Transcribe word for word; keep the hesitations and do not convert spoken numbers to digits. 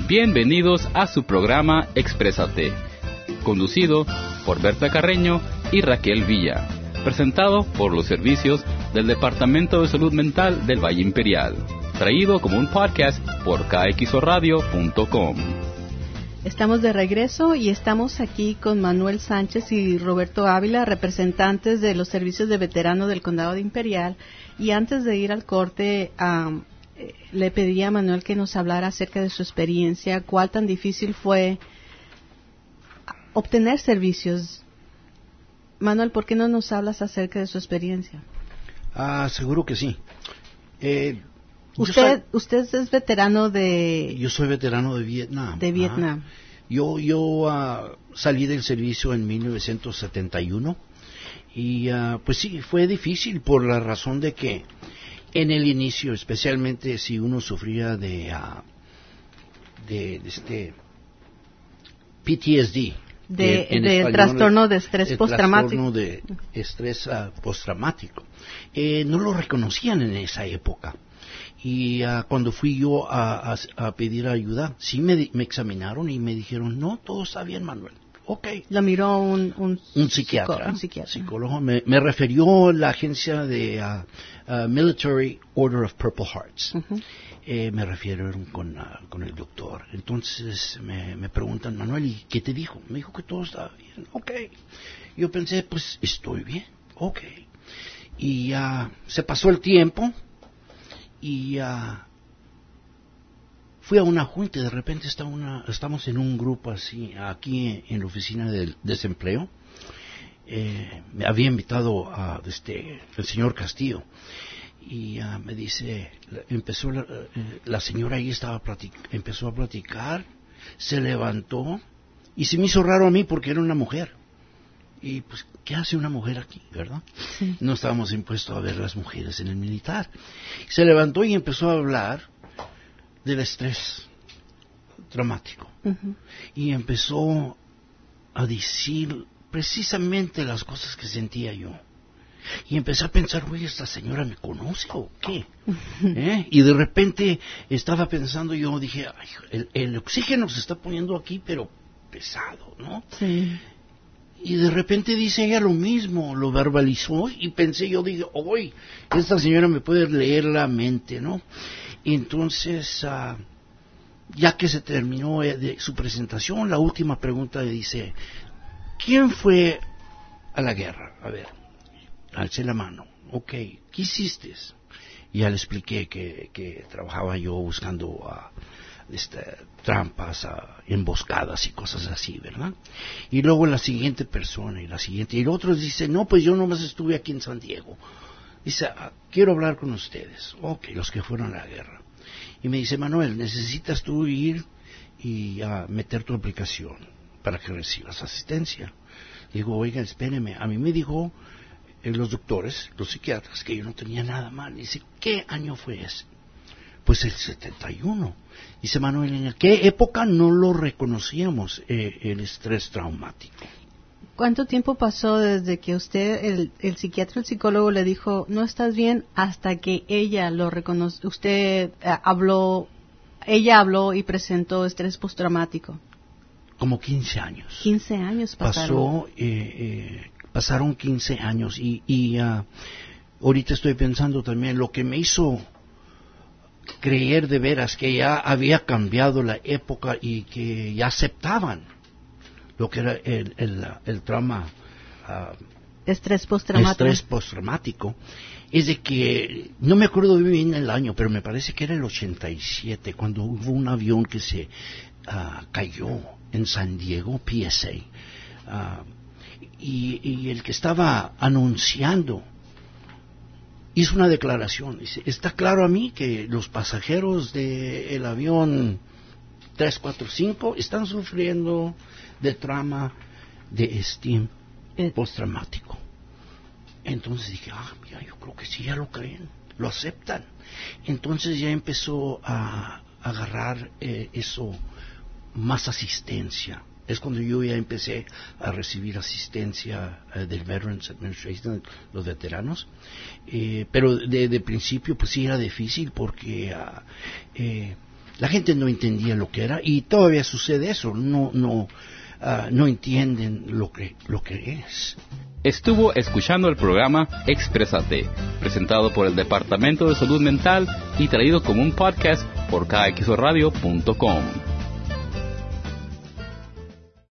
Bienvenidos a su programa Exprésate, conducido por Berta Carreño y Raquel Villa, presentado por los servicios del Departamento de Salud Mental del Valle Imperial, traído como un podcast por K X O radio punto com. Estamos de regreso y estamos aquí con Manuel Sánchez y Roberto Ávila, representantes de los servicios de veterano del Condado de Imperial. Y antes de ir al corte, um, le pedí a Manuel que nos hablara acerca de su experiencia, cuál tan difícil fue obtener servicios. Manuel, ¿por qué no nos hablas acerca de su experiencia? Ah, seguro que sí. Eh, usted, usted es veterano de. Yo soy veterano de Vietnam. De Vietnam. Ah, yo yo uh, salí del servicio en mil novecientos setenta y uno y uh, pues sí, fue difícil por la razón de que en el inicio, especialmente si uno sufría de uh, de, de este P T S D. De, en, en del trastorno de estrés el postraumático. Trastorno de estrés uh, postraumático. Eh, no lo reconocían en esa época. Y uh, cuando fui yo a, a, a pedir ayuda, sí me, me examinaron y me dijeron, no, todo está bien, Manuel. Ok. Lo miró un, un, un psiquiatra, un psiquiatra. psicólogo. Me, me refirió la agencia de uh, uh, Military Order of Purple Hearts. Uh-huh. Eh, me refirieron con, uh, con el doctor. Entonces me, me preguntan, Manuel, ¿y qué te dijo? Me dijo que todo estaba bien. Ok. Yo pensé, pues estoy bien. Ok. Y uh, se pasó el tiempo y uh, fui a una junta y de repente está una, estamos en un grupo así, aquí en la oficina del desempleo. Eh, me había invitado a este, el señor Castillo. Y uh, me dice, empezó la, eh, la señora ahí estaba platic, empezó a platicar, se levantó y se me hizo raro a mí porque era una mujer. Y pues, ¿qué hace una mujer aquí, verdad? Sí. No estábamos impuestos a ver las mujeres en el militar. Se levantó y empezó a hablar del estrés traumático. Uh-huh. Y empezó a decir precisamente las cosas que sentía yo. Y empecé a pensar, oye, ¿esta señora me conoce o qué? ¿Eh? Y de repente estaba pensando, yo dije, ay, el, el oxígeno se está poniendo aquí, pero pesado, ¿no? Sí. Y de repente dice ella lo mismo, lo verbalizó, y pensé, yo dije, oye, esta señora me puede leer la mente, ¿no? Y entonces, uh, ya que se terminó de su presentación, la última pregunta le dice, ¿quién fue a la guerra? A ver. Alcé la mano. Ok, ¿qué hiciste? Y ya le expliqué que, que trabajaba yo buscando uh, este, trampas, uh, emboscadas y cosas así, ¿verdad? Y luego la siguiente persona y la siguiente. Y el otro dice, no, pues yo nomás estuve aquí en San Diego. Dice, ah, quiero hablar con ustedes. Ok, los que fueron a la guerra. Y me dice, Manuel, necesitas tú ir y uh, meter tu aplicación para que recibas asistencia. Digo, oiga, espéreme, a mí me dijo los doctores, los psiquiatras, que yo no tenía nada mal. Dice, ¿qué año fue ese? Pues el setenta y uno. Dice Manuel, ¿en qué época no lo reconocíamos eh, el estrés traumático? ¿Cuánto tiempo pasó desde que usted, el, el psiquiatra, el psicólogo le dijo, no estás bien, hasta que ella lo reconoció, usted eh, habló, ella habló y presentó estrés postraumático? Como quince años. quince años pasaron. Pasó, eh, eh, pasaron quince años y, y uh, ahorita estoy pensando también lo que me hizo creer de veras que ya había cambiado la época y que ya aceptaban lo que era el, el, el trauma uh, estrés postraumático. estrés postraumático es de que no me acuerdo bien el año, pero me parece que era el ochenta y siete cuando hubo un avión que se uh, cayó en San Diego, P S A. Uh, Y, y el que estaba anunciando hizo una declaración. Dice, está claro a mí que los pasajeros del avión tres cuatro cinco están sufriendo de trauma de estrés eh. postraumático. Entonces dije, ah, mira, yo creo que sí, ya lo creen, lo aceptan. Entonces ya empezó a agarrar eh, eso, más asistencia. Es cuando yo ya empecé a recibir asistencia uh, del Veterans Administration, los veteranos. Eh, pero de, de principio, pues sí era difícil porque uh, eh, la gente no entendía lo que era, y todavía sucede eso, no, no, uh, no entienden lo que, lo que es. Estuvo escuchando el programa Exprésate, presentado por el Departamento de Salud Mental y traído como un podcast por K X O radio punto com.